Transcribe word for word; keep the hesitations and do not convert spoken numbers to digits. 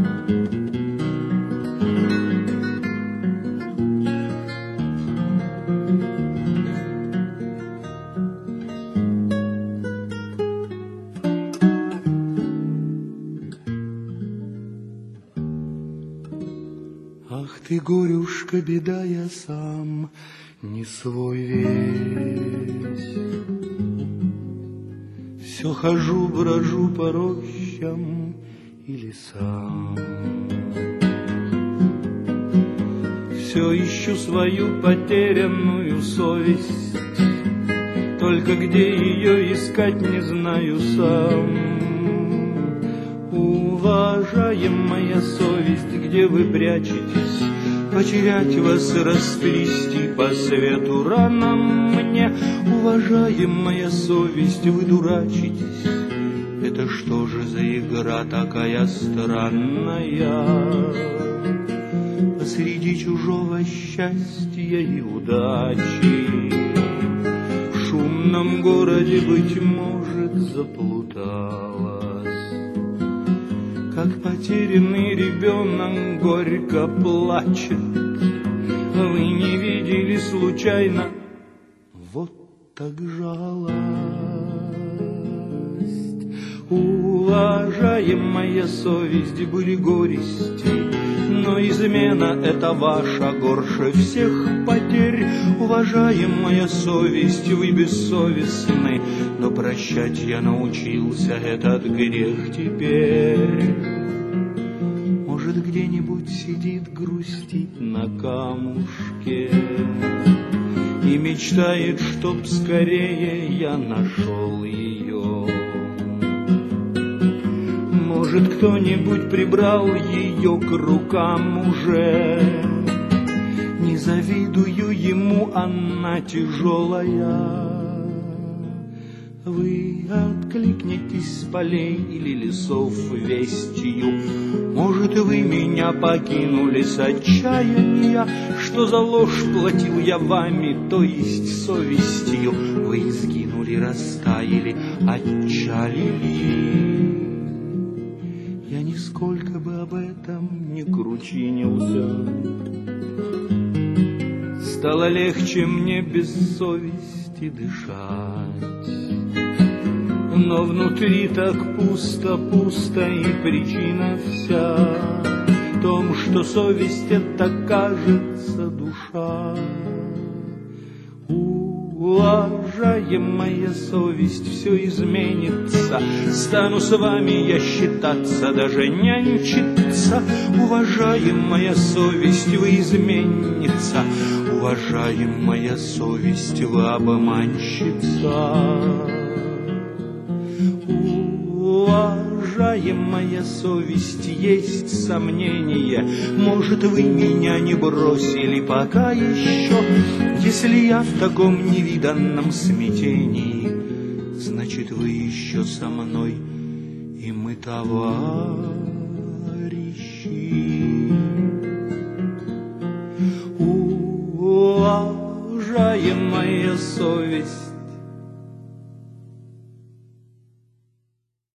Ах ты, горюшка, беда, я сам не свой весь. Все хожу, брожу по рощам и лесам. Все ищу свою потерянную совесть, только где ее искать не знаю сам. Уважаемая совесть, где вы прячетесь? Потерять вас, расплести по свету рано мне. Уважаемая совесть, вы дурачитесь. Это что же за игра такая странная? Посреди чужого счастья и удачи в шумном городе, быть может, заплуталась. Как потерянный ребенок горько плачет. Вы не видели случайно? Вот так жалость. Уважаемая совесть, были горести, но измена это ваша горше всех потерь. Уважаемая совесть, вы бессовестны, но прощать я научился этот грех теперь. Может, где-нибудь сидит, грустит на камушке и мечтает, чтоб скорее я нашел ее. Может, кто-нибудь прибрал ее к рукам уже. Не завидую ему, она тяжелая. Вы откликнетесь с полей или лесов вестью. Может, вы меня покинули с отчаяния, что за ложь платил я вами, то есть совестью. Вы сгинули, растаяли, отчалили. Я нисколько бы об этом не кручинился. Стало легче мне без совести дышать. Но внутри так пусто, пусто, и причина вся в том, что совесть это, кажется, душа. Уважаемая совесть, все изменится. Стану с вами я считаться, даже нянчиться. Уважаемая совесть, вы изменится. Уважаемая совесть, вы обманщица. Уважаемая совесть, есть сомнение. Может, вы меня не бросили пока еще. Если я в таком невиданном смятении, значит, вы еще со мной, и мы товарищи. Уважаемая совесть,